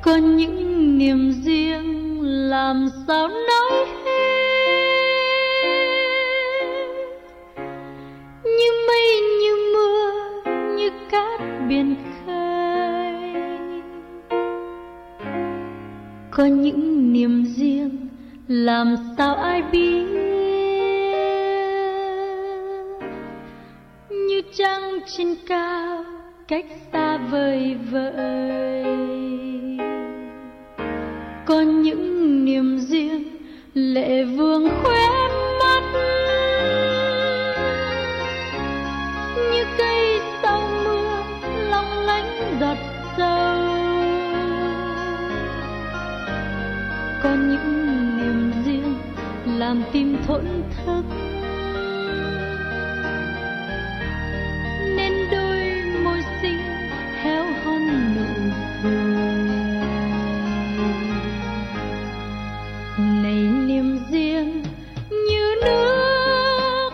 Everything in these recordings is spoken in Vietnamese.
Có những niềm riêng làm sao nói hết, như mây như mưa như cát biển khơi. Có những niềm riêng làm sao ai biết, như trăng trên cao cách xa vời vợi. Có những niềm riêng lệ vương khóe mắt, như cây sau mưa long lánh giọt sâu. Có những niềm riêng làm tim thổn thức, nên đôi môi xinh héo hon nụ cười. Này niềm riêng như nước.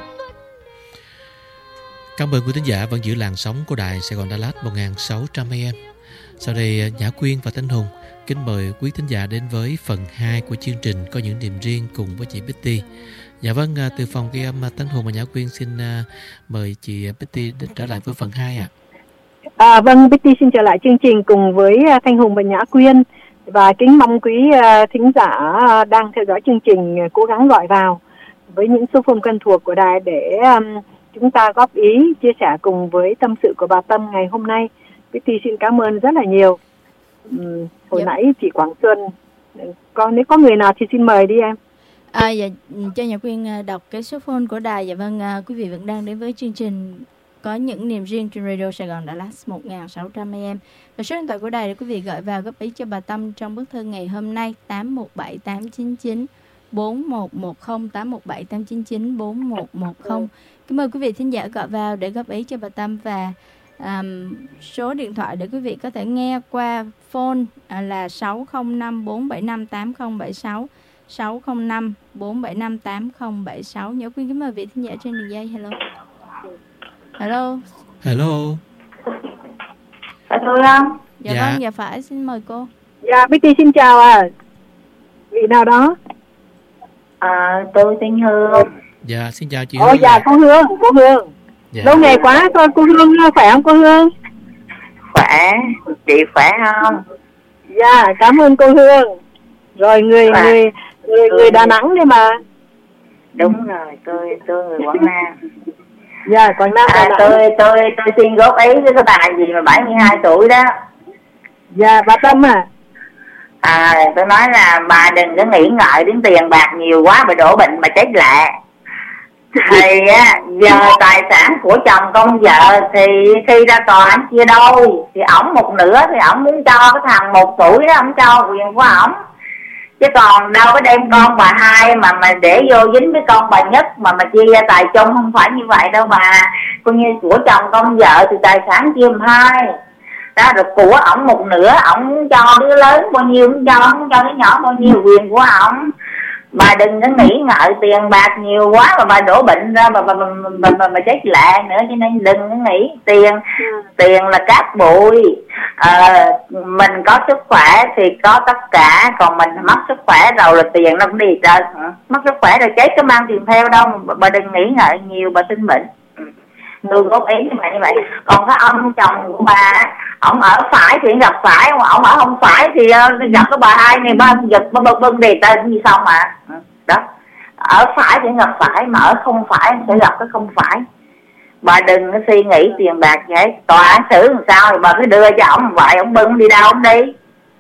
Cảm ơn quý thính giả vẫn giữ làn sóng của đài Sài Gòn Đà Lạt 1600 AM. Sau đây Nhã Quyên và Thanh Hùng kính mời quý thính giả đến với phần 2 của chương trình Có những niềm riêng cùng với chị Betty. Dạ vâng, từ phòng ghi âm Thanh Hùng và Nhã Quyên xin mời chị Betty trở lại với phần 2 ạ. Vâng, Betty xin trở lại chương trình cùng với Thanh Hùng và Nhã Quyên, và kính mong quý thính giả đang theo dõi chương trình cố gắng gọi vào với những số phone quen thuộc của đài để chúng ta góp ý, chia sẻ cùng với tâm sự của bà Tâm ngày hôm nay. Betty xin cảm ơn rất là nhiều. Hồi nãy chị Quảng Xuân, nếu có người nào thì xin mời đi em. Dạ, cho Nhã Quyên đọc cái số phone của đài. Dạ vâng, quý vị vẫn đang đến với chương trình Có những niềm riêng trên Radio Sài Gòn Đà Lạt 1600 AM. Và số điện thoại của đài để quý vị gọi vào góp ý cho bà Tâm trong bức thư ngày hôm nay 817 899 4110 817 899 4110. Cảm ơn quý vị thính giả gọi vào để góp ý cho bà Tâm, và số điện thoại để quý vị có thể nghe qua phone là 605 475 8076 605 475 8076. Nhớ Quyên kính mời vị thính giả trên đường dây. Hello. Hello. Phải tôi không? Dạ vâng, dạ phải, xin mời cô. Dạ, Betty xin chào vị nào đó? Tôi tên Hương. Dạ, xin chào chị Hương. Dạ, cô Hương. Dạ. Lâu ngày quá thôi, cô Hương khỏe không cô Hương? Khỏe, chị khỏe không? Dạ, cảm ơn cô Hương. Rồi người Đà Nẵng đi mà. Đúng rồi, tôi người Quảng Nam. Dạ, Quảng Nam. Tôi xin góp ý với cái bà gì mà 72 tuổi đó. Dạ, bà Tâm tôi nói là bà đừng có nghĩ ngợi đến tiền bạc nhiều quá, bà đổ bệnh mà chết lẹ. Thì giờ tài sản của chồng con vợ thì khi ra tòa anh chia đôi, thì ổng một nửa thì ổng muốn cho cái thằng 1 tuổi đó, ổng cho quyền của ổng, chứ còn đâu có đem con bà hai mà để vô dính với con bà nhất mà chia ra tài chung, không phải như vậy đâu bà. Coi như của chồng con vợ thì tài sản chia 2 đó, rồi của ổng một nửa, ổng cho đứa lớn bao nhiêu cũng cho, không cho đứa nhỏ bao nhiêu, quyền của ổng. Bà đừng có nghĩ ngợi tiền bạc nhiều quá mà bà đổ bệnh ra mà chết lẹ nữa, cho nên đừng có nghĩ tiền là cát bụi. Mình có sức khỏe thì có tất cả, còn mình mất sức khỏe rồi là tiền nó cũng đi trời. Mất sức khỏe rồi chết có mang tiền theo đâu, bà đừng nghĩ ngợi nhiều, bà sinh bệnh. Tôi góp ý như vậy. Còn cái ông chồng của bà, ông ở phải thì gặp phải, ông ở không phải thì gặp cái bà hai này ba giật bưng đề tên như xong mà. Đó, ở phải thì gặp phải, mà ở không phải sẽ gặp cái không phải. Bà đừng có suy nghĩ tiền bạc vậy. Tòa án xử làm sao thì bà cứ đưa cho ổng vậy, ổng bưng đi đâu ổng đi.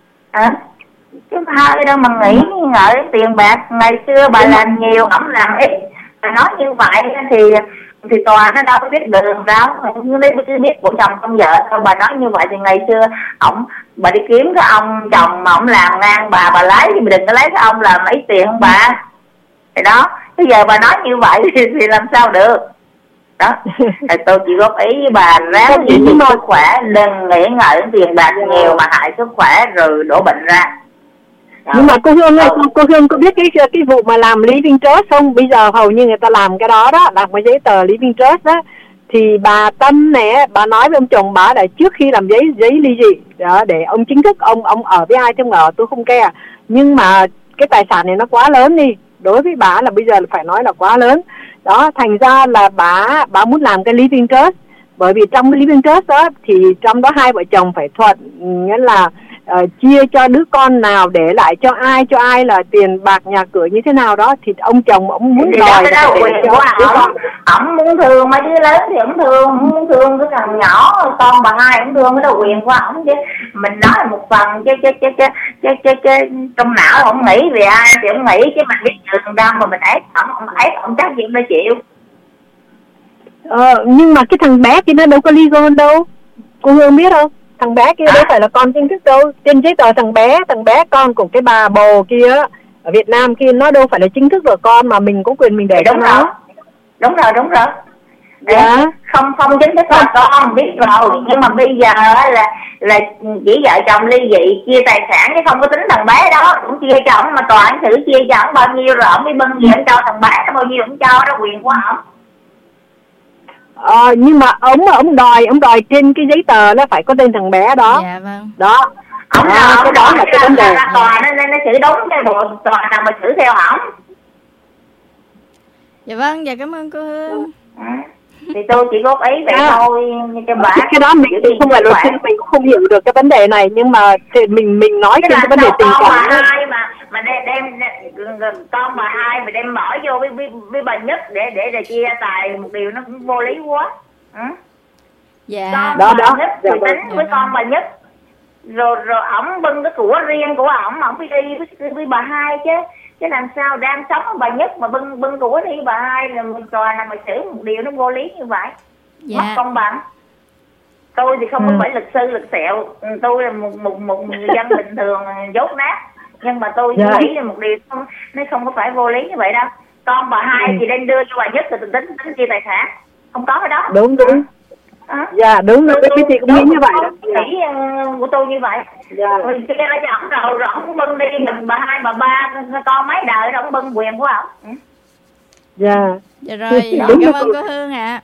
Chứ hơi đâu mà nghĩ ngợi tiền bạc. Ngày xưa bà làm nhiều, ổng làm ít. Bà nói như vậy thì tòa nó đâu có biết đường đâu, cứ biết của chồng con vợ thôi. Bà nói như vậy thì ngày xưa bà đi kiếm cái ông chồng mà ổng làm ngang bà lấy, thì đừng có lấy cái ông làm lấy tiền không bà. Thì đó, bây giờ bà nói như vậy thì làm sao được. Đó, thì tôi chỉ góp ý với bà ráng giữ gìn sức khỏe, đừng nghĩ ngợi tiền bạc nhiều mà hại sức khỏe rồi đổ bệnh ra. Nhưng mà cô Hương ơi, cô Hương có biết cái vụ mà làm living trust không? Bây giờ hầu như người ta làm cái đó, làm cái giấy tờ living trust đó, thì bà Tâm này, bà nói với ông chồng bà là trước khi làm giấy ly dị đó, để ông chính thức ông ở với ai thì ông ở, tôi không care. Nhưng mà cái tài sản này nó quá lớn đi, đối với bà là bây giờ phải nói là quá lớn. Đó, thành ra là bà muốn làm cái living trust. Bởi vì trong cái living trust đó thì trong đó hai vợ chồng phải thuận, nghĩa là chia cho đứa con nào để lại cho ai là tiền bạc nhà cửa như thế nào đó, thì ông chồng ông muốn đòi là quyền của ổng muốn thương mấy đứa lớn thì ổng thương, muốn thương cái thằng nhỏ con bà hai ổng thương, cái đó quyền của ổng chứ mình nói là một phần chứ trong não ổng nghĩ về ai thì ổng nghĩ, chứ mình biết chừng đâu mà mình ép ổng chắc gì nó chịu. Nhưng mà cái thằng bé kia nó đâu có legal đâu, cô Hương biết không? Thằng bé kia đâu phải là con chính thức đâu. Trên giấy tờ thằng bé con của cái bà bồ kia ở Việt Nam kia, nó đâu phải là chính thức là con mà mình có quyền mình để cho nó. Đúng rồi. Dạ. Không chính thức là con, biết rồi. Nhưng mà bây giờ là chỉ vợ chồng ly dị chia tài sản chứ không có tính thằng bé đó. Cũng chia cho ổng, mà tòa án xử chia cho ổng bao nhiêu rồi ổng mới bưng gì ổng cho thằng bé nó bao nhiêu ổng cho, đó quyền của ổng. Nhưng mà ông đòi trên cái giấy tờ nó phải có tên thằng bé đó. Dạ vâng. Đó. Cái đó là cái vấn đề. Tòa nó xử đúng, cái bộ tòa nào mà xử theo ổng. Dạ vâng, dạ cảm ơn cô Hương. Thì tôi chỉ góp ý vậy thôi cho bà. Cái đó mình không phải luật sư, mình cũng không hiểu được cái vấn đề này, nhưng mà thì mình nói trên cái vấn đề tình cảm mà đem con bà hai mà đem bỏ vô với bà Nhất để chia tài, một điều nó cũng vô lý quá. Dạ. Con bà Nhất thì tính với con bà Nhất, rồi ổng bưng cái của riêng của ổng phải đi với bà hai chứ làm sao đang sống bà Nhất mà bưng của đi bà hai, là mình tòa nào mà xử một điều nó vô lý như vậy. Dạ. Mất công bằng. Tôi thì không có phải luật sư luật sẹo, tôi là một người dân bình thường dốt nát, nhưng mà tôi nghĩ là một điều nó không có phải vô lý như vậy đâu. Con bà hai thì đem đưa cho bà Nhất rồi tính chia tài sản, không có cái đó. Đúng. Dạ đúng rồi, cái gì cũng nghĩ như vậy đó. Nghĩ của tôi như vậy. Rồi cái đó cho ổng rồi ổng bưng đi, mình bà hai bà ba con mấy đời rồi ổng bưng quyền của ổng. Dạ rồi, cảm ơn cô Hương ạ.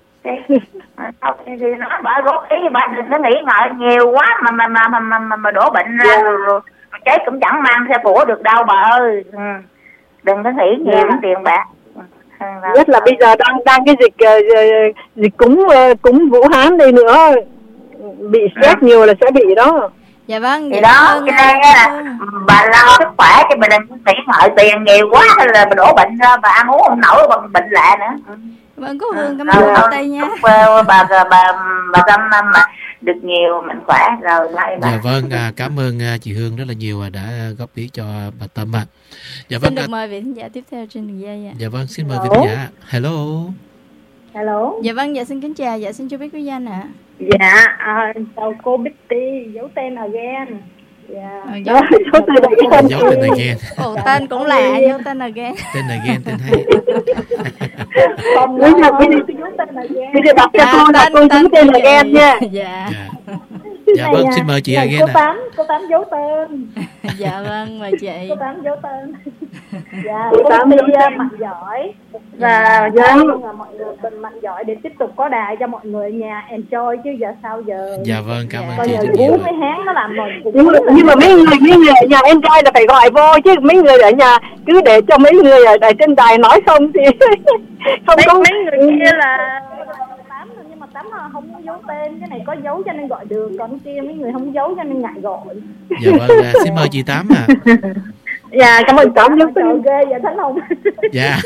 Thì nó bà góp ý, bà đừng có nghĩ ngợi nhiều quá mà đổ bệnh ra rồi chết cũng chẳng mang theo của được đâu bà ơi. Đừng có nghĩ nhiều tiền bạc. Nhất là bây giờ đang cái dịch cúng Vũ Hán đây nữa, bị stress nhiều là sẽ bị đó. Dạ vâng. Thì đó, cho nên là bà lo sức khỏe chứ bà đừng nghĩ ngợi tiền nhiều quá hay là bà đổ bệnh ra, bà ăn uống không nổi còn bệnh lạ nữa. Vâng, cô Hương cảm ơn cô Tây nha. Bà Tâm mà được nhiều mạnh khỏe rồi lại. Dạ vâng, cảm ơn chị Hương rất là nhiều đã góp ý cho bà Tâm ạ. Dạ vâng. Xin được mời vị khán giả tiếp theo trên đường dây ạ. Dạ vâng, xin mời vị khán giả. Hello. Dạ vâng, dạ xin kính chào, dạ xin cho biết quý danh ạ. Dạ, chào cô Bitty, giấu tên again. Dạ. Giấu tên again. Ồ, tên cũng lạ, giấu tên again. Tên again, tên hay. Không, bây giờ đọc cho cô là cô giấu tên again nha. Dạ. Dạ vâng, xin mời chị again ạ. Cô Tám giấu tên. Dạ vâng, mời chị. Cô Tám giấu tên. Dạ, cô Tám mạnh giỏi. Và mọi người mình mạnh giỏi để tiếp tục có đài cho mọi người ở nhà enjoy chứ giờ sao giờ. Dạ vâng, cảm ơn chị rất nhiều. Mấy hán nó làm rồi. Nhưng mà mấy người ở nhà enjoy là phải gọi vô chứ, mấy người ở nhà cứ để cho mấy người ở trên đài nói không thì không có. Mấy người kia là Tám, nhưng mà Tám không có giấu tên, cái này có giấu cho nên gọi được, còn kia mấy người không giấu cho nên ngại gọi. Dạ vâng, xin mời chị Tám ạ. Dạ, cảm ơn Tám giấu tên. Ghê vậy Thanh Hùng. Dạ.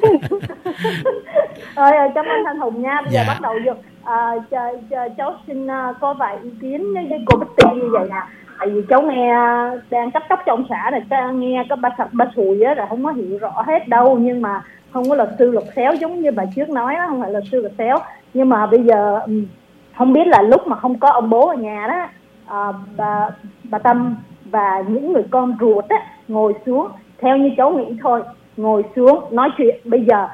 Rồi, cảm ơn Thanh Hùng nha. Bây giờ bắt đầu vô. Cháu xin có vài ý kiến với cô Bitty như vậy nè. Tại vì cháu nghe đang cắt tóc trong xã này, nghe có ba Sùi á, là không có hiểu rõ hết đâu, nhưng mà không có luật sư luật xéo giống như bà trước nói đó, không phải luật sư luật xéo. Nhưng mà bây giờ không biết là lúc mà không có ông bố ở nhà đó, bà Tâm và những người con ruột á ngồi xuống, theo như cháu nghĩ thôi, ngồi xuống nói chuyện. Bây giờ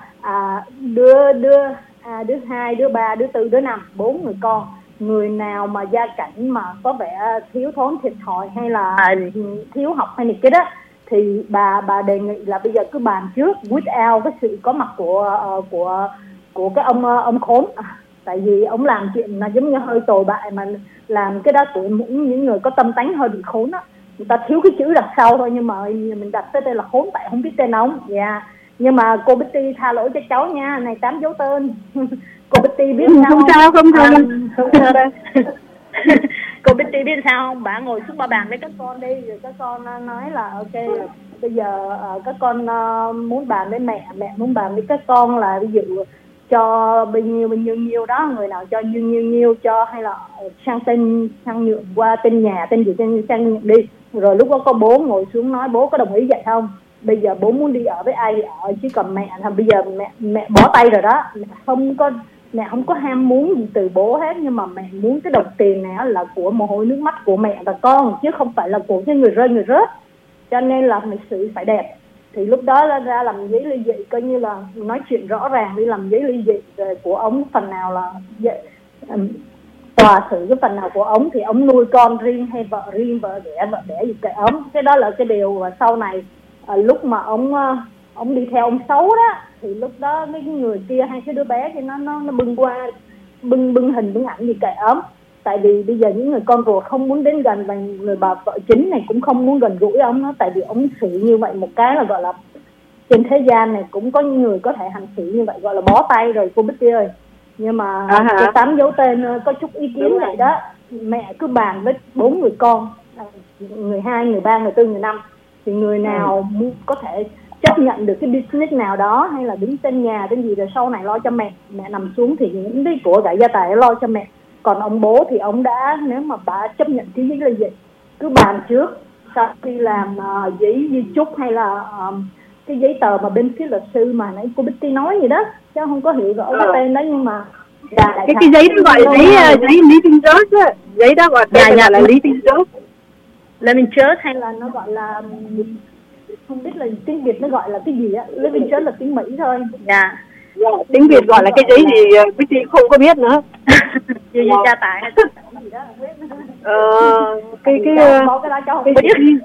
đứa 2, đứa 3, đứa 4, đứa 5, 4 người con, người nào mà gia cảnh mà có vẻ thiếu thốn thiệt thòi hay là thiếu học hay này kia đó, thì bà đề nghị là bây giờ cứ bàn trước without cái sự có mặt của cái ông khốn, Tại vì ông làm chuyện là giống như hơi tồi bại, mà làm cái đó tụi những người có tâm tánh hơi bị khốn á, người ta thiếu cái chữ đằng sau thôi, nhưng mà mình đặt tới đây là khốn tại không biết tên ông. Nhưng mà cô Betty tha lỗi cho cháu nha, này 8 dấu tên. Cô Betty biết sao không sao đâu. Cô Betty biết sao không? Bà ngồi xuống ba bàn với các con đi, rồi các con nói là ok, bây giờ các con muốn bàn với mẹ muốn bàn với các con là ví dụ cho bao nhiêu đó, người nào cho nhiêu cho, hay là sang nhượng qua tên nhà, tên gì sang nhượng đi. Rồi lúc đó có bố ngồi xuống nói bố có đồng ý vậy không? Bây giờ bố muốn đi ở với ai thì ở, chứ còn mẹ là bây giờ mẹ bỏ tay rồi đó. Mẹ không có ham muốn gì từ bố hết, nhưng mà mẹ muốn cái đồng tiền này là của mồ hôi nước mắt của mẹ và con, chứ không phải là của cái người rơi người rớt. Cho nên là lịch sự phải đẹp. Thì lúc đó ra làm giấy ly dị, coi như là nói chuyện rõ ràng, đi làm giấy ly dị rồi của ông phần nào là tòa xử cái phần nào của ông, thì ông nuôi con riêng hay vợ riêng, vợ đẻ gì kệ ông. Cái đó là cái điều mà sau này lúc mà ông đi theo ông xấu đó, thì lúc đó mấy người kia, hai cái đứa bé thì nó bưng hình bưng ảnh gì kệ ông. Tại vì bây giờ những người con ruột không muốn đến gần, và người bà vợ chính này cũng không muốn gần gũi ông đó. Tại vì ông xử như vậy một cái là gọi là trên thế gian này cũng có những người có thể hành xử như vậy, gọi là bó tay rồi cô Bích ơi. Nhưng mà cái 8 dấu tên có chút ý kiến vậy đó. Mẹ cứ bàn với 4 người con, người 2, người 3, người 4, người 5, thì người nào có thể chấp nhận được cái business nào đó, hay là đứng tên nhà tên gì rồi sau này lo cho mẹ nằm xuống thì những cái của cải gia tài lo cho mẹ. Còn ông bố thì ông đã, nếu mà bà chấp nhận cái giấy ly dị, cứ bàn trước, sau khi làm giấy di chúc hay là cái giấy tờ mà bên phía luật sư mà nãy cô Betty nói gì đó, chứ không có hiểu rõ cái tên đó. Nhưng mà cái giấy đó gọi giấy living trust á, giấy đó gọi là living trust, living trust, hay là nó gọi là không biết là tiếng Việt nó gọi là cái gì á. Living trust là tiếng Mỹ thôi. Tiếng Việt gọi là cái giấy gì Betty không có biết nữa. Gì gia tài hay gì đó không biết. Cái đó cháu không biết.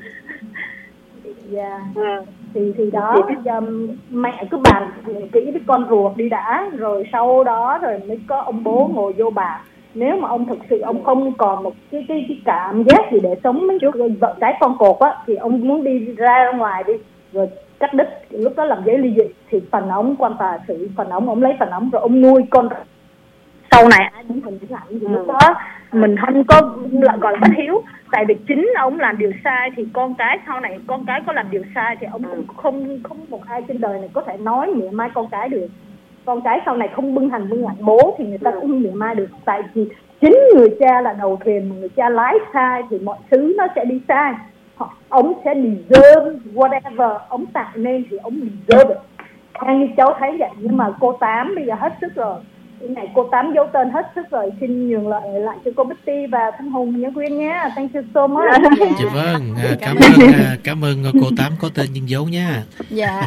Thì đó, mẹ cứ bàn kỹ với con ruột đi đã, rồi sau đó rồi mới có ông bố ngồi vô bàn. Nếu mà ông thực sự ông không còn một cái cảm giác gì để sống mấy vợ cái con cột á, thì ông muốn đi ra ngoài đi rồi cắt đứt, lúc đó làm giấy ly dị, thì phần ông quan tòa xử phần ông lấy phần ông, rồi ông nuôi con. Sau này ai cũng thì lúc đó mình không có gọi là bất hiếu. Tại vì chính ông làm điều sai thì con cái sau này con cái có làm điều sai thì ông cũng không một ai trên đời này có thể nói mỉa mai con cái được. Con cái sau này không bưng ảnh bố thì người ta cũng không mỉa mai được. Tại vì chính người cha là đầu thuyền, mà người cha lái sai thì mọi thứ nó sẽ đi sai. Ông sẽ deserve whatever ông tạo nên thì ông deserve được. Theo như cháu thấy vậy. Nhưng mà cô Tám bây giờ hết sức rồi. Cái này cô Tám giấu tên hết sức rồi. Xin nhường lại cho cô Betty và Thanh Hùng nhớ Quyên nhé. Thank you so much. Dạ vâng, cảm ơn cô Tám có tên nhưng giấu nha. Dạ.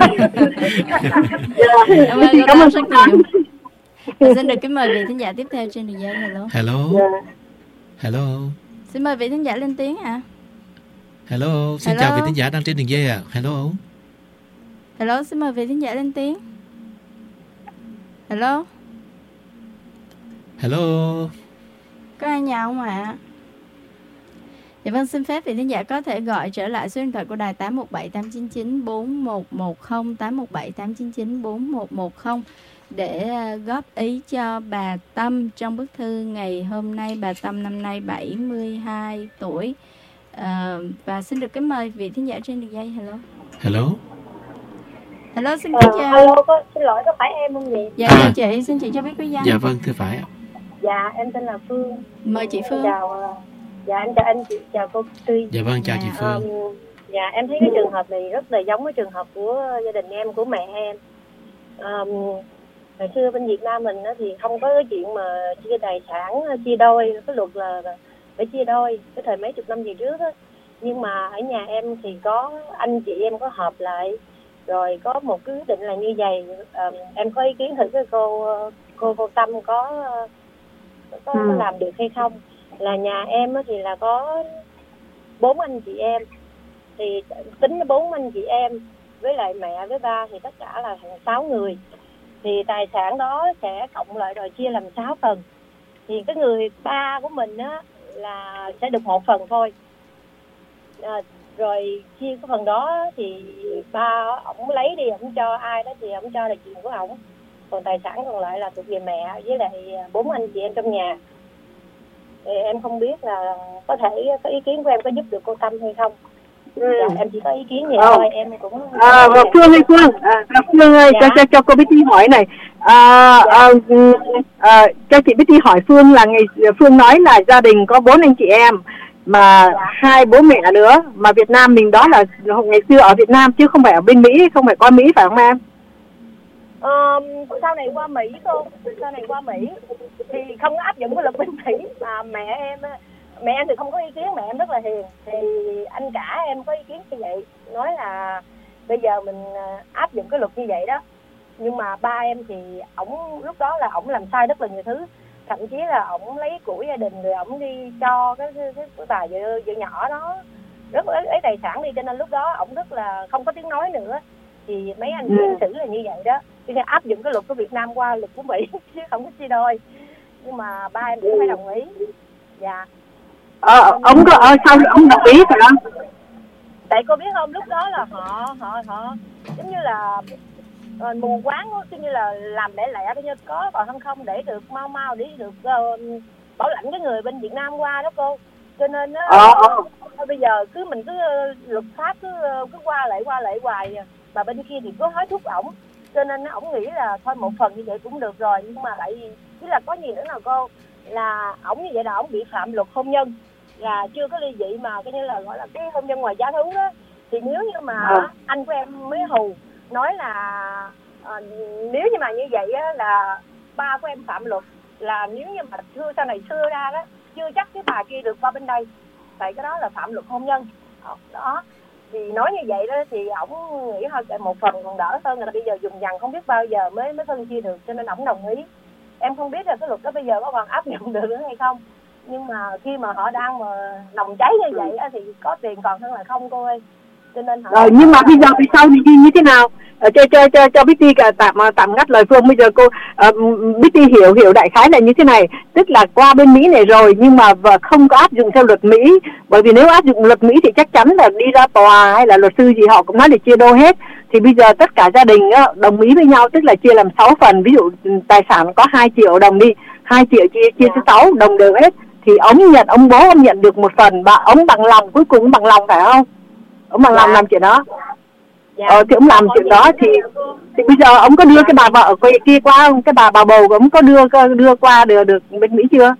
Cảm ơn rất nhiều. Xin được kính mời vị thính giả tiếp theo trên đường dây. Hello. Xin mời vị thính giả lên tiếng ạ. Hello, xin chào vị thính giả đang trên đường dây ạ. Hello, xin mời vị thính giả lên tiếng. Hello. Có ai nhà không ạ? Dạ vâng, xin phép vị thính giả có thể gọi trở lại số điện thoại của đài 817 899 4110, 817 899 4110 để góp ý cho bà Tâm trong bức thư ngày hôm nay. Bà Tâm năm nay 72 tuổi. Và xin được kính mời vị thính giả trên đường dây. Hello, xin chào. Hello, xin lỗi, có phải em không vậy? Dạ, chị, xin chị cho biết cái danh. Dạ vâng, thưa phải. Dạ, em tên là Phương. Mời chị Phương. Em chào anh chị, chào cô Tuy. Dạ vâng, chào chị Phương. Dạ, em thấy cái trường hợp này rất là giống cái trường hợp của gia đình em, của mẹ em. Hồi xưa bên Việt Nam mình thì không có cái chuyện mà chia tài sản, chia đôi, cái luật là phải chia đôi, cái thời mấy chục năm về trước á. Nhưng mà ở nhà em thì có anh chị em có họp lại, rồi có một cái quyết định là như vậy. Em có ý kiến thử cái cô Tâm có làm được hay không. Là nhà em thì là có 4 anh chị em, thì tính 4 anh chị em với lại mẹ với ba thì tất cả là thành 6 người. thì tài sản đó sẽ cộng lại rồi chia làm 6 phần. Thì cái người ba của mình á là sẽ được 1 phần thôi. Rồi chia cái phần đó thì ba ổng lấy đi, ổng cho ai đó thì ổng cho là chuyện của ổng. Còn tài sản còn lại là thuộc về mẹ với lại 4 anh chị em trong nhà. Thì em không biết là có thể có ý kiến của em có giúp được cô Tâm hay không. Dạ, em chỉ có ý kiến vậy thôi, em cũng Phương ơi, Phương ơi, dạ. cho cô Betty hỏi này. Cho chị Betty hỏi Phương là Phương nói là gia đình có 4 anh chị em mà 2 bố mẹ nữa, mà Việt Nam mình đó là ngày xưa ở Việt Nam chứ không phải ở bên Mỹ, không phải qua Mỹ phải không em? Sau này qua Mỹ cô, sau này qua Mỹ thì không có áp dụng cái luật bên Mỹ. Mà mẹ em thì không có ý kiến, mẹ em rất là hiền. Thì anh cả em có ý kiến như vậy, nói là bây giờ mình áp dụng cái luật như vậy đó. Nhưng mà ba em thì ổng lúc đó là ổng làm sai rất là nhiều thứ, thậm chí là ổng lấy của gia đình rồi ổng đi cho cái bà vợ nhỏ đó rất lấy tài sản đi, cho nên lúc đó ổng rất là không có tiếng nói nữa. Thì mấy anh chị xử là như vậy đó, cho nên áp dụng cái luật của Việt Nam qua luật của Mỹ chứ không có chia đôi. Nhưng mà ba em cũng phải đồng ý. Dạ. Ông có sao ông đồng ý phải không? Tại cô biết không, lúc đó là họ giống như là mù quáng, giống như là làm lẻ coi như có còn không để được mau để được bảo lãnh cái người bên Việt Nam qua đó cô. Cho nên bây giờ mình cứ luật pháp cứ qua lại hoài, mà bên kia thì cứ hối thúc ổng. Cho nên ổng nghĩ là thôi 1 phần như vậy cũng được rồi. Nhưng mà lại chứ là có gì nữa nào cô, là ổng như vậy là ổng bị phạm luật hôn nhân, là chưa có ly dị mà coi như là gọi là cái hôn nhân ngoài giá thú đó. Thì nếu như mà anh của em mới hù nói là nếu như mà như vậy á, là ba của em phạm luật, là nếu như mà sau này xưa ra đó chưa chắc cái bà kia được qua bên đây, tại cái đó là phạm luật hôn nhân đó. Thì nói như vậy đó thì ổng nghĩ thôi chạy 1 phần còn đỡ hơn, là bây giờ dùng dằn không biết bao giờ mới phân chia được, cho nên ổng đồng ý. Em không biết là cái luật đó bây giờ có còn áp dụng được nữa hay không, nhưng mà khi mà họ đang mà nồng cháy như vậy á, thì có tiền còn hơn là không cô ơi. Cho nên họ nhưng mà bây giờ vì sao thì như thế nào? Cho Betty tạm ngắt lời Phương. Bây giờ cô Betty hiểu đại khái là như thế này, tức là qua bên Mỹ này rồi nhưng mà không có áp dụng theo luật Mỹ, bởi vì nếu áp dụng luật Mỹ thì chắc chắn là đi ra tòa hay là luật sư gì họ cũng nói để chia đôi hết. Thì bây giờ tất cả gia đình đồng ý với nhau, tức là chia làm 6 phần. Ví dụ tài sản có 2 triệu đồng đi, 2 triệu chia 6 đồng đều hết, thì ông bố ông nhận được 1 phần, và ông bằng lòng, cuối cùng bằng lòng phải không? Ông bằng lòng làm chuyện đó. Thì ông làm chuyện đó thì bây giờ ông có đưa cái bà vợ quay kia qua không? Cái bà bầu của ông có đưa qua được bên Mỹ chưa?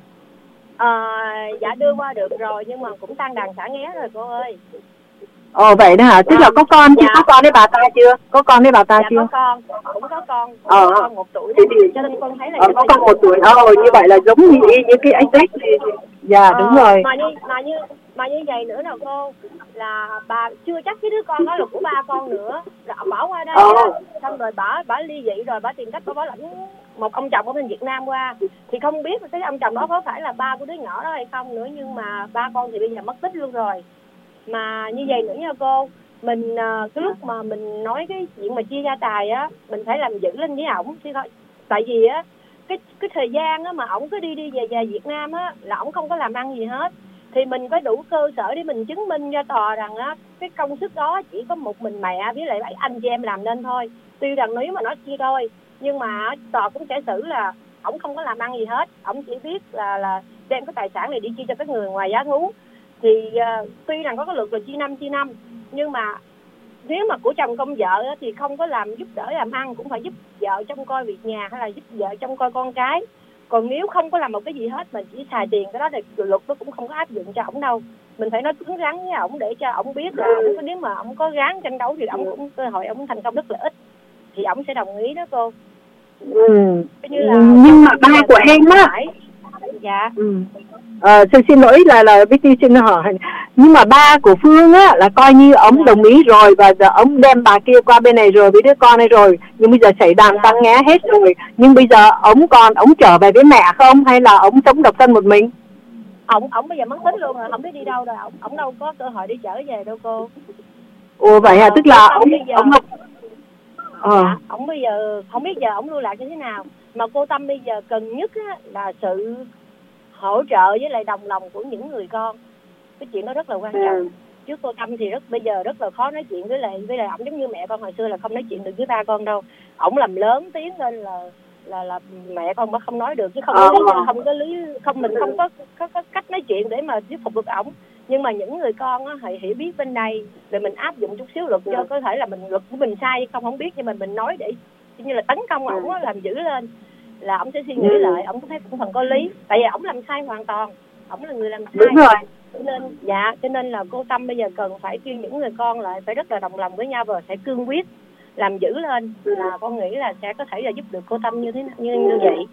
Dạ đưa qua được rồi, nhưng mà cũng tan đàn xả nghé rồi cô ơi. Vậy đó hả? Tức là có con chứ? Có con với bà ta chưa? Có con với bà ta chưa? Cũng có con. Có con 1 tuổi đó. Cho nên con thấy là có con 1 tuổi. Như vậy là giống như cái anh Tết. Dạ đúng rồi. Mà như vậy nữa nào cô, là bà chưa chắc cái đứa con đó là của ba con nữa, là bỏ qua đây đó. Xong rồi bà ly dị rồi, bà tìm cách bà bảo lãnh một ông chồng ở bên Việt Nam qua. Thì không biết cái ông chồng đó có phải là ba của đứa nhỏ đó hay không nữa, nhưng mà ba con thì bây giờ mất tích luôn rồi. Mà như vậy nữa nha cô, mình cái lúc mà mình nói cái chuyện mà chia gia tài á, mình phải làm giữ lên với ổng chứ thôi. Tại vì á cái thời gian á mà ổng cứ đi về Việt Nam á, là ổng không có làm ăn gì hết. Thì mình phải đủ cơ sở để mình chứng minh ra tòa rằng á cái công sức đó chỉ có một mình mẹ với lại 7 anh chị em làm nên thôi. Tuy rằng nếu mà nó chia đôi, nhưng mà tòa cũng sẽ xử là ổng không có làm ăn gì hết, ổng chỉ biết là đem cái tài sản này đi chia cho các người ngoài giá thú. Thì tuy rằng có cái luật là chia năm, nhưng mà nếu mà của chồng công vợ á, thì không có làm giúp đỡ làm ăn, cũng phải giúp vợ trông coi việc nhà hay là giúp vợ trông coi con cái. Còn nếu không có làm một cái gì hết mà chỉ xài tiền, cái đó thì luật nó cũng không có áp dụng cho ổng đâu. Mình phải nói cứng rắn với ổng để cho ổng biết là nếu mà ổng có ráng tranh đấu thì ổng cũng cơ hội ổng thành công rất là ít, thì ổng sẽ đồng ý đó cô. Nhưng mà ba của em á, dạ xin lỗi là Betty xin hỏi, nhưng mà ba của Phương á là coi như ông đồng ý rồi, và giờ ông đem bà kia qua bên này rồi với đứa con này rồi, nhưng bây giờ xảy đàn tăng nghé hết rồi, nhưng bây giờ ông trở về với mẹ không, hay là ông sống độc thân một mình? Ông bây giờ mất tích luôn rồi, không biết đi đâu rồi, ông đâu có cơ hội đi trở về đâu cô. Vậy à? Tức là Dạ, ổng bây giờ không biết giờ ổng lưu lạc như thế nào, mà cô Tâm bây giờ cần nhất á, là sự hỗ trợ với lại đồng lòng của những người con. Cái chuyện đó rất là quan trọng. Chứ cô Tâm thì bây giờ rất là khó nói chuyện với lại ổng, giống như mẹ con hồi xưa là không nói chuyện được với ba con đâu. Ổng làm lớn tiếng lên là mẹ con không nói được, chứ không mình không có cách nói chuyện để mà thuyết phục được ổng. Nhưng mà những người con á hiểu biết bên đây, rồi mình áp dụng chút xíu luật cho, có thể là luật của mình sai không biết, nhưng mà mình nói để như là tấn công ổng á, làm dữ lên là ổng sẽ suy nghĩ lại, ổng cũng thấy cũng phần có lý, tại vì ổng làm sai hoàn toàn, ổng là người làm sai. Đúng rồi. Cho nên là cô Tâm bây giờ cần phải kêu những người con lại phải rất là đồng lòng với nhau và phải cương quyết làm dữ lên, là con nghĩ là sẽ có thể là giúp được cô Tâm như vậy.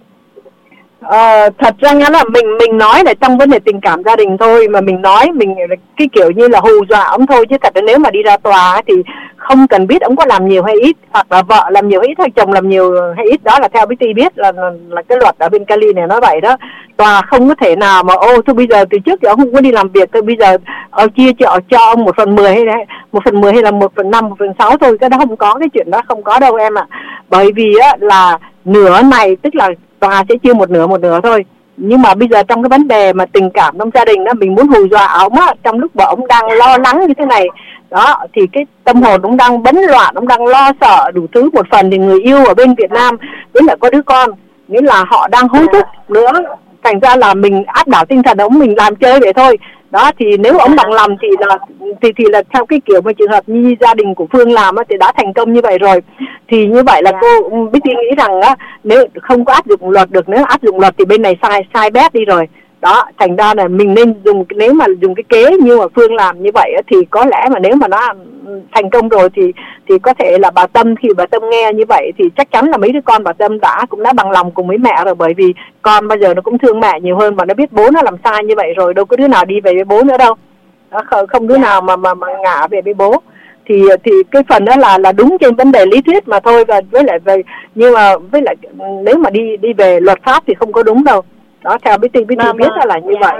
Thật ra nghĩa là mình nói là trong vấn đề tình cảm gia đình thôi, mà mình nói mình cái kiểu như là hù dọa ông thôi, chứ thật ra nếu mà đi ra tòa thì không cần biết ông có làm nhiều hay ít, hoặc là vợ làm nhiều hay ít hay chồng làm nhiều hay ít, đó là theo Betty biết là cái luật ở bên Cali này nói vậy đó. Tòa không có thể nào mà thôi bây giờ từ trước thì ông không có đi làm việc, thôi bây giờ chia cho ông 1/10 hay 1/10 hay là 1/5 1/6 thôi, cái đó không có, cái chuyện đó không có đâu em ạ. Bởi vì á là nửa này tức là tòa sẽ chia một nửa thôi. Nhưng mà bây giờ trong cái vấn đề mà tình cảm trong gia đình đó, mình muốn hù dọa ông á, trong lúc mà ông đang lo lắng như thế này đó, thì cái tâm hồn ông đang bấn loạn, ông đang lo sợ đủ thứ. Một phần thì người yêu ở bên Việt Nam với lại có đứa con, nghĩa là họ đang hối thúc nữa, thành ra là mình áp đảo tinh thần ông, mình làm chơi vậy thôi đó. Thì nếu ông bằng lòng thì là theo cái kiểu mà trường hợp như gia đình của Phương làm á, thì đã thành công như vậy rồi. Thì như vậy là cô Bích nghĩ rằng á, nếu không có áp dụng luật được, nếu áp dụng luật thì bên này sai bét đi rồi đó. Thành ra là mình nên nếu mà dùng cái kế như mà Phương làm như vậy á, thì có lẽ mà nếu mà nó thành công rồi thì có thể là bà Tâm, khi bà Tâm nghe như vậy thì chắc chắn là mấy đứa con bà Tâm cũng đã bằng lòng cùng với mẹ rồi. Bởi vì con bây giờ nó cũng thương mẹ nhiều hơn, mà nó biết bố nó làm sai như vậy rồi, đâu có đứa nào đi về với bố nữa đâu đó, không đứa nào mà ngả về với bố. Thì cái phần đó là đúng trên vấn đề lý thuyết mà thôi, và với lại nhưng mà với lại nếu mà đi về luật pháp thì không có đúng đâu đó, theo Betty biết là như vậy.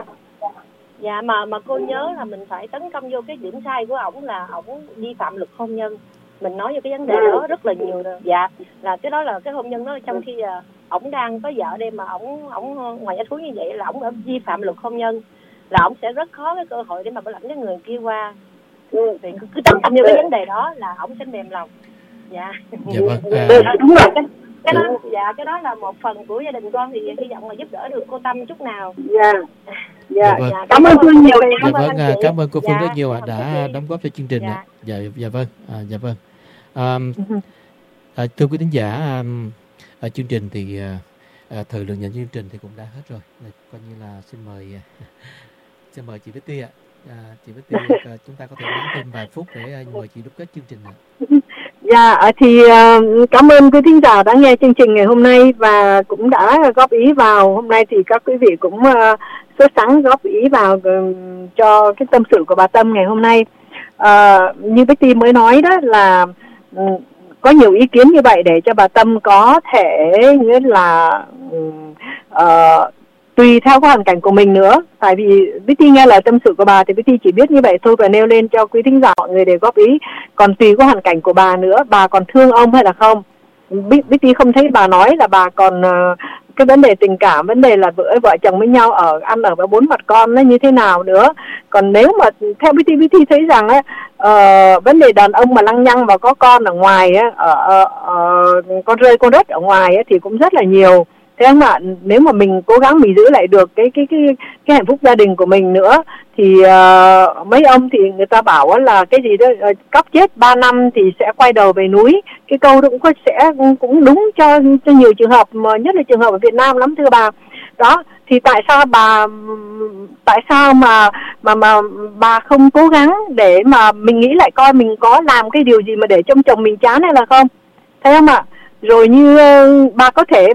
Dạ, mà cô nhớ là mình phải tấn công vô cái điểm sai của ổng là ổng vi phạm luật hôn nhân. Mình nói vô cái vấn đề đó rất là nhiều rồi. Dạ, là cái đó là cái hôn nhân đó, trong khi ổng đang có vợ đây mà ổng ngoài giá thú như vậy là ổng đã vi phạm luật hôn nhân, là ổng sẽ rất khó cái cơ hội để mà bảo lãnh cái người kia qua. Thì cứ tấn công vô cái vấn đề đó là ổng sẽ mềm lòng. Dạ. Dạ vâng. Đúng rồi. Cái đó là một phần của gia đình con, thì hy vọng là giúp đỡ được cô Tâm chút nào. Dạ. Cảm ơn Phương nhiều. Dạ vâng, cảm ơn cô Phương rất nhiều ạ, đã đóng góp cho chương trình ạ. Dạ vâng. Thưa quý thính giả, chương trình thì thời lượng nhận chương trình thì cũng đã hết rồi. Coi như là xin mời chị Betty ạ. Chị Betty, chúng ta có thể nói thêm vài phút để mời chị đúc kết chương trình ạ. Dạ, thì cảm ơn quý thính giả đã nghe chương trình ngày hôm nay và cũng đã góp ý vào. Hôm nay thì các quý vị cũng sốt sắng góp ý vào cho cái tâm sự của bà Tâm ngày hôm nay. Như Betty mới nói đó là có nhiều ý kiến như vậy để cho bà Tâm có thể nghĩa là tùy theo cái hoàn cảnh của mình nữa. Tại vì Betty nghe lời tâm sự của bà thì Betty chỉ biết như vậy thôi và nêu lên cho quý thính giả mọi người để góp ý. Còn tùy cái hoàn cảnh của bà nữa, bà còn thương ông hay là không. Betty không thấy bà nói là bà còn cái vấn đề tình cảm, vấn đề là vợ chồng với nhau ăn ở với 4 mặt con nó như thế nào nữa. Còn nếu mà theo Betty thấy rằng á, vấn đề đàn ông mà lăng nhăng và có con ở ngoài á, con rơi con đất ở ngoài á, thì cũng rất là nhiều. Thế không ạ? Nếu mà mình cố gắng mình giữ lại được cái hạnh phúc gia đình của mình nữa thì mấy ông thì người ta bảo là cái gì đó cóc chết 3 năm thì sẽ quay đầu về núi. Cái câu đó cũng đúng cho nhiều trường hợp, mà nhất là trường hợp ở Việt Nam lắm thưa bà. Đó, thì tại sao mà bà không cố gắng để mà mình nghĩ lại coi mình có làm cái điều gì mà để trong chồng mình chán hay là không? Thấy không ạ? Rồi như bà có thể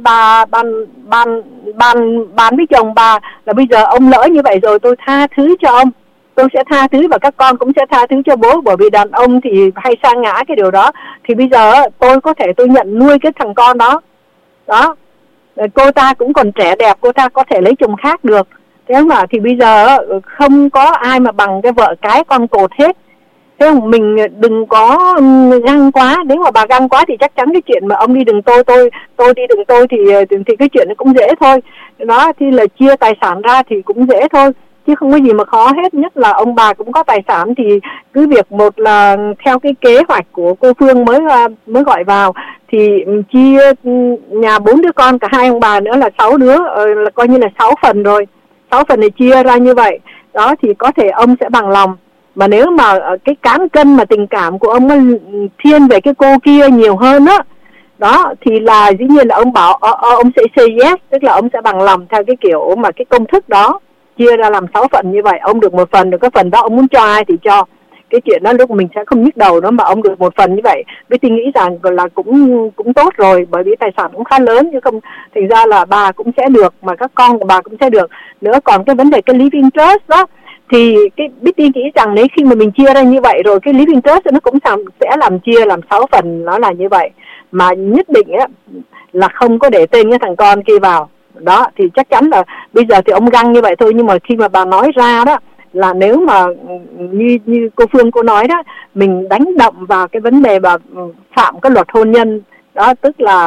bàn với chồng bà là bây giờ ông lỡ như vậy rồi, tôi tha thứ cho ông, tôi sẽ tha thứ và các con cũng sẽ tha thứ cho bố, bởi vì đàn ông thì hay sa ngã cái điều đó. Thì bây giờ tôi nhận nuôi cái thằng con đó. Đó, cô ta cũng còn trẻ đẹp, cô ta có thể lấy chồng khác được. Thế mà thì bây giờ không có ai mà bằng cái vợ cái con cột hết. Thế không, mình đừng có găng quá. Nếu mà bà găng quá thì chắc chắn cái chuyện mà ông đi đừng tôi đi đừng tôi thì cái chuyện nó cũng dễ thôi. Đó thì là chia tài sản ra thì cũng dễ thôi, chứ không có gì mà khó hết. Nhất là ông bà cũng có tài sản thì cứ việc một là theo cái kế hoạch của cô Phương mới gọi vào thì chia nhà 4 đứa con, cả 2 ông bà nữa là 6 đứa, là coi như là 6 phần rồi. 6 phần này chia ra như vậy. Đó thì có thể ông sẽ bằng lòng. Mà nếu mà cái cán cân mà tình cảm của ông thiên về cái cô kia nhiều hơn á, đó thì là dĩ nhiên là ông bảo ông sẽ say yes, tức là ông sẽ bằng lòng theo cái kiểu mà cái công thức đó, chia ra làm 6 phần như vậy. Ông được 1 phần, được cái phần đó ông muốn cho ai thì cho. Cái chuyện đó lúc mình sẽ không nhức đầu đó, mà ông được 1 phần như vậy, Betty nghĩ rằng là cũng tốt rồi, bởi vì tài sản cũng khá lớn, chứ không thành ra là bà cũng sẽ được, mà các con của bà cũng sẽ được nữa. Còn cái vấn đề cái living trust đó thì cái Betty nghĩ rằng nếu khi mà mình chia ra như vậy rồi, cái living trust nó cũng sẽ làm chia làm 6 phần, nó là như vậy. Mà nhất định á là không có để tên cái thằng con kia vào. Đó thì chắc chắn là bây giờ thì ông găng như vậy thôi, nhưng mà khi mà bà nói ra đó là nếu mà như cô Phương cô nói đó, mình đánh đậm vào cái vấn đề mà phạm cái luật hôn nhân đó, tức là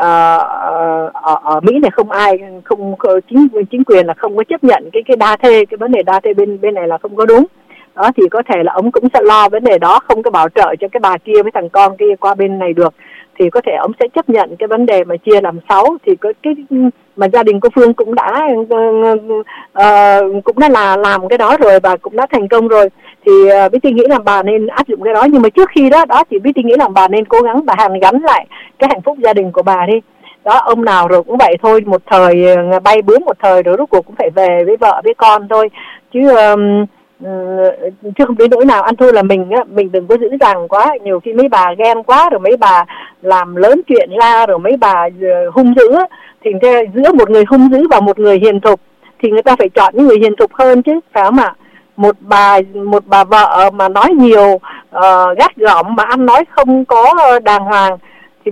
ở Mỹ này không chính quyền là không có chấp nhận cái đa thê, cái vấn đề đa thê bên này là không có đúng. Đó thì có thể là ông cũng sẽ lo vấn đề đó, không có bảo trợ cho cái bà kia với thằng con kia qua bên này được, thì có thể ông sẽ chấp nhận cái vấn đề mà chia làm 6. Thì cái mà gia đình cô Phương cũng đã làm cái đó rồi và cũng đã thành công rồi, thì Betty nghĩ là bà nên áp dụng cái đó. Nhưng mà trước khi đó thì Betty nghĩ là bà nên cố gắng bà hàn gắn lại cái hạnh phúc gia đình của bà đi. Đó, ông nào rồi cũng vậy thôi, một thời bay bướm một thời rồi rốt cuộc cũng phải về với vợ với con thôi, chứ không đến nỗi nào ăn thua là mình đừng có dữ dằn quá. Nhiều khi mấy bà ghen quá rồi mấy bà làm lớn chuyện ra, rồi mấy bà hung dữ, thì giữa một người hung dữ và một người hiền thục thì người ta phải chọn những người hiền thục hơn chứ, phải không ạ? Một bà vợ mà nói nhiều, gắt gỏng mà ăn nói không có đàng hoàng, thì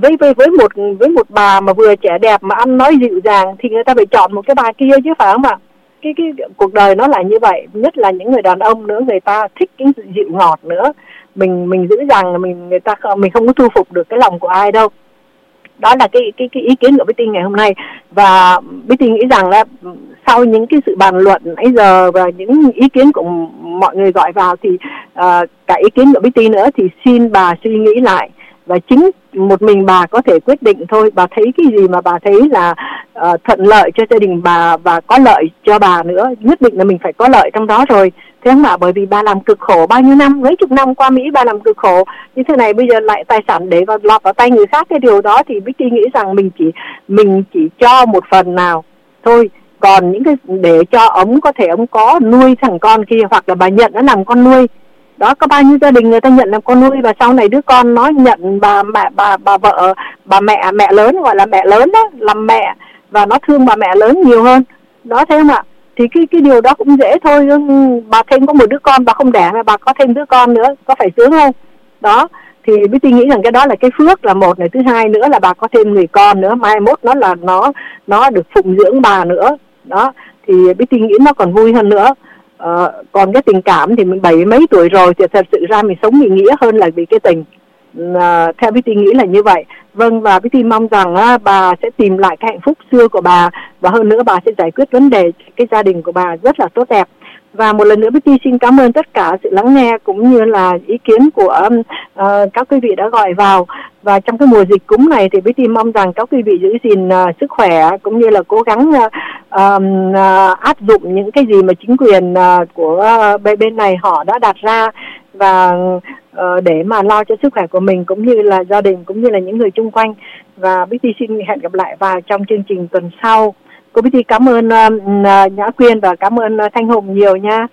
với một bà mà vừa trẻ đẹp mà ăn nói dịu dàng thì người ta phải chọn một cái bà kia chứ, phải không ạ? Cái cuộc đời nó là như vậy, nhất là những người đàn ông nữa, người ta thích cái sự dịu ngọt nữa. Mình giữ rằng mình không có thu phục được cái lòng của ai đâu. Đó là cái ý kiến của Betty ngày hôm nay. Và Betty nghĩ rằng là sau những cái sự bàn luận nãy giờ và những ý kiến của mọi người gọi vào thì cả ý kiến của Betty nữa thì xin bà suy nghĩ lại, và chính một mình bà có thể quyết định thôi. Bà thấy cái gì mà bà thấy là thuận lợi cho gia đình bà và có lợi cho bà nữa, nhất định là mình phải có lợi trong đó rồi. Thế không ạ? Bởi vì bà làm cực khổ bao nhiêu năm, mấy chục năm qua Mỹ bà làm cực khổ như thế này, bây giờ lại tài sản để lọt vào tay người khác. Cái điều đó thì Vicky nghĩ rằng mình chỉ cho một phần nào thôi. Còn những cái để cho ông có thể ông có nuôi thằng con kia, hoặc là bà nhận nó làm con nuôi. Đó, có bao nhiêu gia đình người ta nhận làm con nuôi và sau này đứa con nó nhận bà vợ, bà mẹ lớn, gọi là mẹ lớn đó, làm mẹ, và nó thương bà mẹ lớn nhiều hơn. Đó, thấy không ạ? Thì cái điều đó cũng dễ thôi. Bà thêm có một đứa con, bà không đẻ mà bà có thêm đứa con nữa, có phải sướng không? Đó, thì Betty nghĩ rằng cái đó là cái phước là một này. Thứ hai nữa là bà có thêm người con nữa, mai mốt nó là nó được phụng dưỡng bà nữa. Đó, thì Betty nghĩ nó còn vui hơn nữa. Còn cái tình cảm thì mình 70 mấy tuổi rồi thì thật sự ra mình sống mình nghĩa hơn là vì cái tình. Theo Betty nghĩ là như vậy. Vâng, và Betty mong rằng bà sẽ tìm lại cái hạnh phúc xưa của bà, và hơn nữa bà sẽ giải quyết vấn đề cái gia đình của bà rất là tốt đẹp. Và một lần nữa Betty xin cảm ơn tất cả sự lắng nghe cũng như là ý kiến của các quý vị đã gọi vào. Và trong cái mùa dịch cúm này thì Betty mong rằng các quý vị giữ gìn sức khỏe cũng như là cố gắng áp dụng những cái gì mà chính quyền của bên này họ đã đặt ra, và để mà lo cho sức khỏe của mình cũng như là gia đình cũng như là những người chung quanh. Và Betty xin hẹn gặp lại vào trong chương trình tuần sau. Cô Betty cảm ơn Nhã Quyên và cảm ơn Thanh Hùng nhiều nha,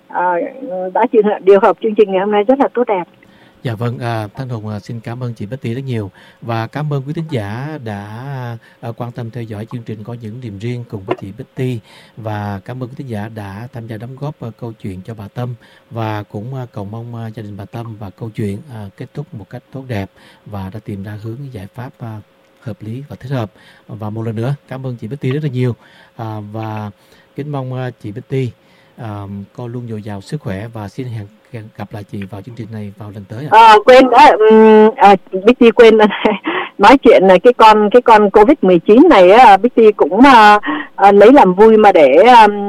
đã điều hợp chương trình ngày hôm nay rất là tốt đẹp. Dạ vâng, Thanh Hùng xin cảm ơn chị Betty rất nhiều, và cảm ơn quý thính giả đã quan tâm theo dõi chương trình Có Những Niềm Riêng cùng với chị Betty, và cảm ơn quý thính giả đã tham gia đóng góp câu chuyện cho bà Tâm, và cũng cầu mong gia đình bà Tâm và câu chuyện kết thúc một cách tốt đẹp và đã tìm ra hướng giải pháp hợp lý và thích hợp. Và một lần nữa cảm ơn chị Betty rất là nhiều, và kính mong chị Betty Cô luôn dồi dào sức khỏe và xin hẹn gặp lại chị vào chương trình này vào lần tới Quên đó, Bích quên nói chuyện này, cái con Covid-19 này á, Bích cũng lấy làm vui mà để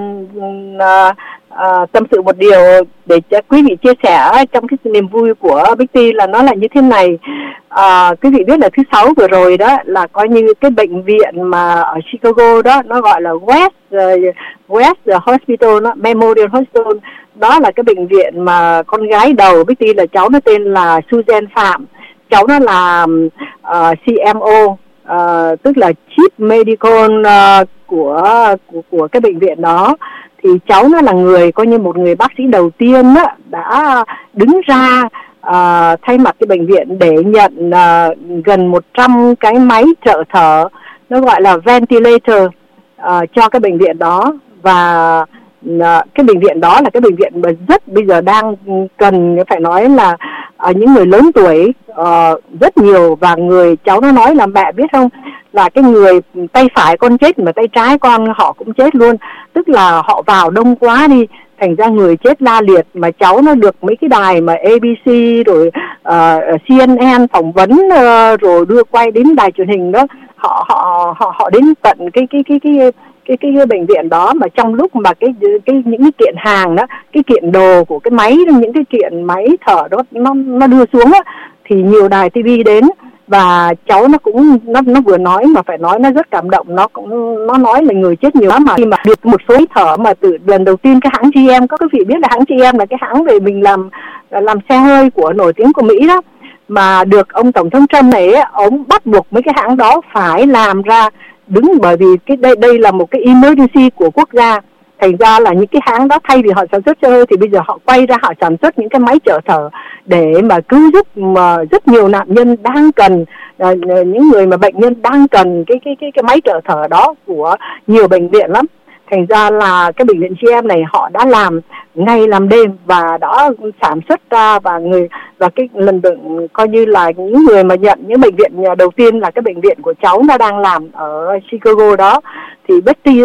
tâm sự một điều để cho quý vị chia sẻ trong cái niềm vui của Bích là nó là như thế này. Quý vị biết là thứ Sáu vừa rồi đó là coi như cái bệnh viện mà ở Chicago đó, nó gọi là West Hospital, nó Memorial Hospital, đó là cái bệnh viện mà con gái đầu Bích là cháu nó tên là Susan Phạm, cháu nó là CMO, tức là Chief Medical của cái bệnh viện đó. Thì cháu nó là người coi như một người bác sĩ đầu tiên đó, đã đứng ra thay mặt cái bệnh viện để nhận gần 100 cái máy trợ thở, nó gọi là ventilator, cho cái bệnh viện đó. Và cái bệnh viện đó là cái bệnh viện mà rất bây giờ đang cần, phải nói là những người lớn tuổi rất nhiều. Và người cháu nó nói là mẹ biết không, là cái người tay phải con chết mà tay trái con họ cũng chết luôn, tức là họ vào đông quá đi, thành ra người chết la liệt. Mà cháu nó được mấy cái đài mà ABC rồi CNN phỏng vấn rồi đưa quay đến đài truyền hình đó, họ đến tận cái bệnh viện đó. Mà trong lúc mà những cái kiện hàng đó, cái kiện đồ của cái máy, những cái kiện máy thở đó nó đưa xuống á, thì nhiều đài TV đến. Và cháu nó cũng nó vừa nói mà phải nói nó rất cảm động, nó nói là người chết nhiều lắm, mà khi mà được một số thở mà từ lần đầu tiên cái hãng GM, có quý vị biết là hãng GM là cái hãng về mình làm xe hơi của nổi tiếng của Mỹ đó, mà được ông tổng thống Trump này ấy, ông bắt buộc mấy cái hãng đó phải làm ra đứng, bởi vì đây là một cái emergency của quốc gia. Thành ra là những cái hãng đó thay vì họ sản xuất xe hơi thì bây giờ họ quay ra họ sản xuất những cái máy trợ thở để mà cứu giúp mà rất nhiều nạn nhân đang cần, những người mà bệnh nhân đang cần cái máy trợ thở đó của nhiều bệnh viện lắm. Thành ra là cái bệnh viện GM này họ đã làm ngày làm đêm và đã sản xuất ra, và cái lần coi như là những người mà nhận những bệnh viện đầu tiên là cái bệnh viện của cháu nó đang làm ở Chicago đó. Thì Betty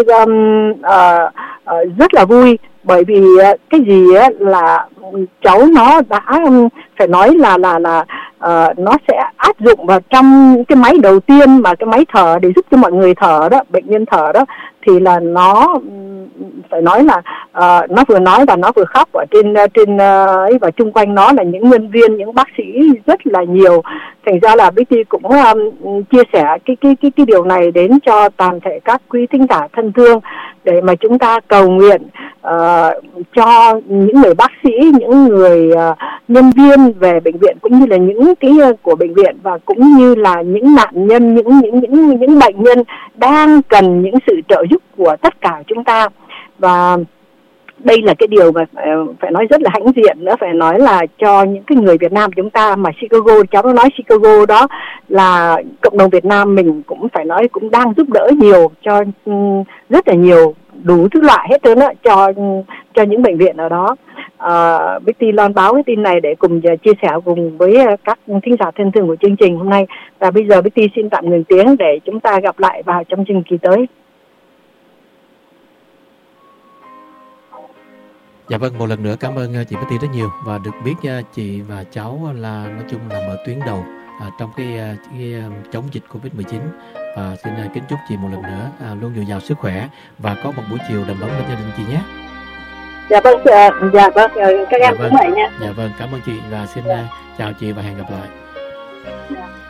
rất là vui, bởi vì cái gì là cháu nó đã phải nói là nó sẽ áp dụng vào trong cái máy đầu tiên, mà cái máy thở để giúp cho mọi người thở đó, bệnh nhân thở đó, thì là nó phải nói là nó vừa nói và nó vừa khóc ở trên ấy, và chung quanh nó là những nhân viên, những bác sĩ rất là nhiều. Thành ra là Betty cũng chia sẻ cái điều này đến cho toàn thể các quý thính giả thân thương, để mà chúng ta cầu nguyện cho những người bác sĩ, những người nhân viên về bệnh viện, cũng như là những cái của bệnh viện, và cũng như là những nạn nhân, những bệnh nhân đang cần những sự trợ giúp của tất cả chúng ta. Và đây là cái điều mà phải nói rất là hãnh diện nữa, phải nói là cho những cái người Việt Nam chúng ta, mà Chicago, cháu nó nói Chicago đó là cộng đồng Việt Nam mình cũng phải nói cũng đang giúp đỡ nhiều cho rất là nhiều đủ thứ loại hết trơn á, cho những bệnh viện ở đó. Betty loan báo cái tin này để cùng chia sẻ cùng với các thính giả thân thương của chương trình hôm nay. Và bây giờ Betty xin tạm ngừng tiếng để chúng ta gặp lại vào trong chương kỳ tới. Dạ vâng, một lần nữa cảm ơn chị Betty rất nhiều, và được biết chị và cháu là nói chung là ở tuyến đầu trong cái chống dịch Covid-19, và xin kính chúc chị một lần nữa luôn dồi dào sức khỏe và có một buổi chiều đầm ấm bên gia đình chị nhé. Dạ vâng, các em cũng vậy nha. Dạ vâng, cảm ơn chị và xin chào chị và hẹn gặp lại. Dạ.